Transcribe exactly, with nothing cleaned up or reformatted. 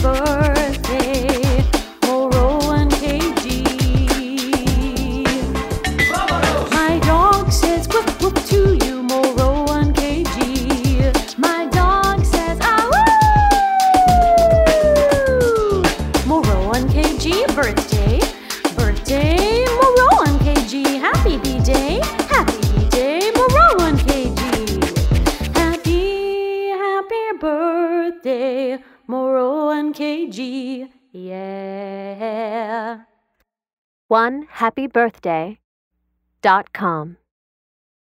birthday, Moro and K G. My dog says whoop whoop to you, Moro and K G. My dog says ah woo! Moro and K G birthday, birthday, Moro and K G. Happy B-Day, happy B-Day, Moro and K G. Happy, happy birthday, Moro and K G. Yeah. one happy birthday dot com